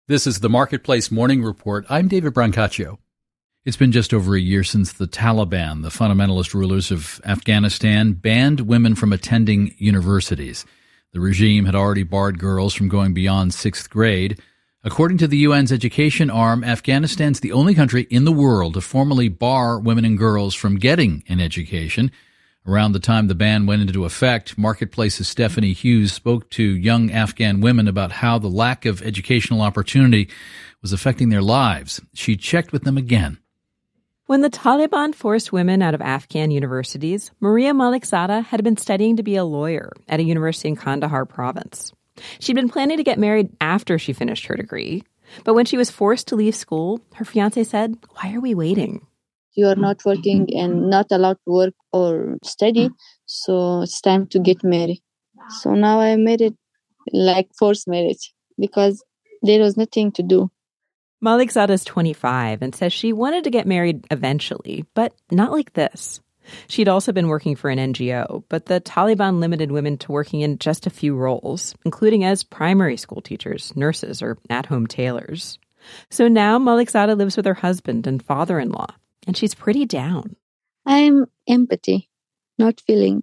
This is the Marketplace Morning Report. I'm David Brancaccio. It's been just over a year since the Taliban, the fundamentalist rulers of Afghanistan, banned women from attending universities. The regime had already barred girls from going beyond sixth grade. According to the UN's education arm, Afghanistan's the only country in the world to formally bar women and girls from getting an education. Around the time the ban went into effect, Marketplace's Stephanie Hughes spoke to young Afghan women about how the lack of educational opportunity was affecting their lives. She checked with them again. When the Taliban forced women out of Afghan universities, Maria Malikzada had been studying to be a lawyer at a university in Kandahar province. She'd been planning to get married after she finished her degree. But when she was forced to leave school, her fiancé said, "Why are we waiting? You are not working and not allowed to work or study, so it's time to get married." So now I made it like forced marriage because there was nothing to do. Malikzada is 25 and says she wanted to get married eventually, but not like this. She'd also been working for an NGO, but the Taliban limited women to working in just a few roles, including as primary school teachers, nurses, or at-home tailors. So now Malikzada lives with her husband and father-in-law, and she's pretty down. I'm empathy, not feeling.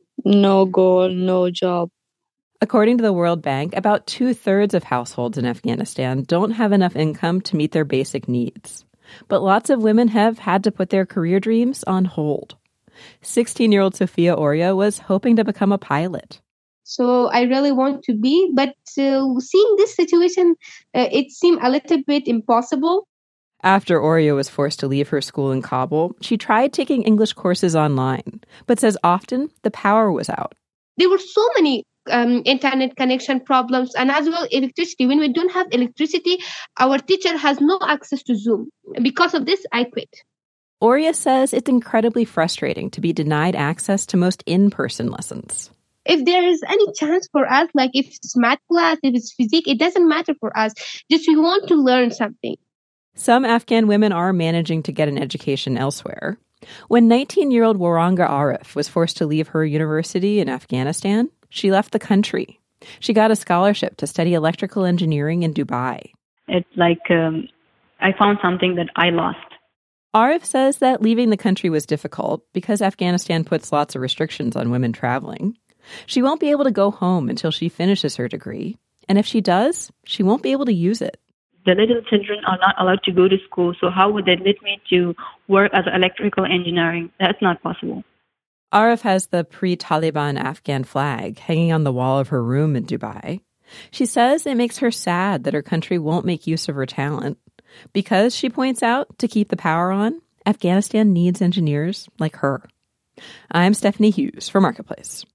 No goal, no job. According to the World Bank, about 2/3 of households in Afghanistan don't have enough income to meet their basic needs. But lots of women have had to put their career dreams on hold. 16-year-old Sophia Oria was hoping to become a pilot. So I really want to be, but seeing this situation, it seemed a little bit impossible. After Oria was forced to leave her school in Kabul, she tried taking English courses online, but says often the power was out. There were so many internet connection problems and as well electricity. When we don't have electricity, our teacher has no access to Zoom. Because of this, I quit. Oria says it's incredibly frustrating to be denied access to most in-person lessons. If there is any chance for us, like if it's math class, if it's physics, it doesn't matter for us. Just we want to learn something. Some Afghan women are managing to get an education elsewhere. When 19-year-old Waranga Arif was forced to leave her university in Afghanistan, she left the country. She got a scholarship to study electrical engineering in Dubai. It's like I found something that I lost. Arif says that leaving the country was difficult because Afghanistan puts lots of restrictions on women traveling. She won't be able to go home until she finishes her degree. And if she does, she won't be able to use it. The little children are not allowed to go to school, so how would they let me to work as electrical engineering? That's not possible. Arif has the pre-Taliban Afghan flag hanging on the wall of her room in Dubai. She says it makes her sad that her country won't make use of her talent. Because, she points out, to keep the power on, Afghanistan needs engineers like her. I'm Stephanie Hughes for Marketplace.